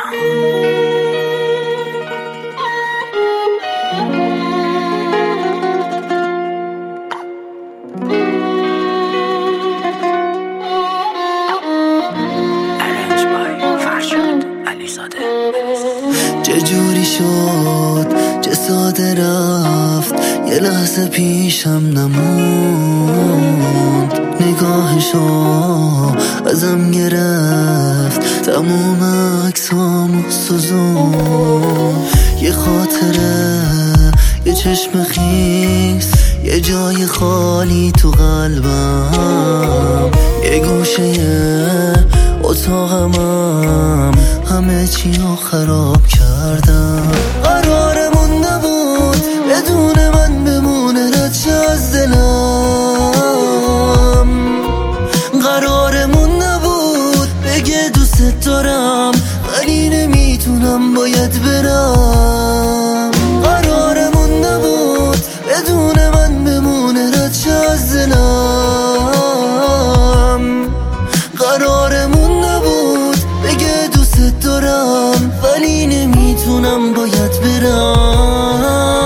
چه جوری شد چه ساده رفت یه لحظه پیشم نموند نگاهشو ازم گرفت تموم عکسامو سوزون یه خاطره یه چشم خیس یه جای خالی تو قلبم یه گوشه اتاقمم همه چی رو خراب کردم قرارمون نبود بدون من بمونه ردشه از دلم قرارمون نبود بگه دوست دارم ولی نمیتونم باید برم قرارمون نبود بدون من بمونه ردشه از دلم قرارمون نبود بگه دوست دارم ولی نمیتونم باید برم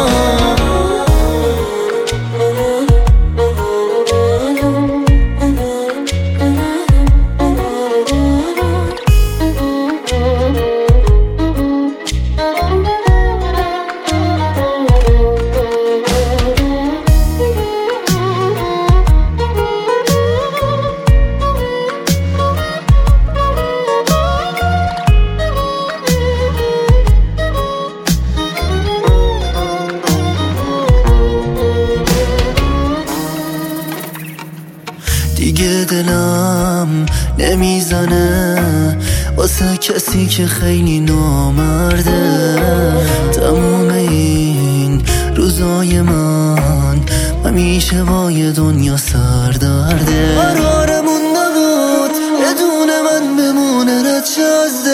دیگه دلم نمیزنه واسه کسی که خیلی نامرده تموم این روزای من همیشه با یه دنیا سردرده قرارمون نبود بدون من بمونه ردشه از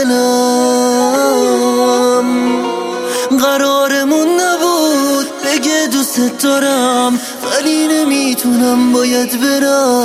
دلم قرارمون نبود بگه دوست دارم ولی نمیتونم باید برم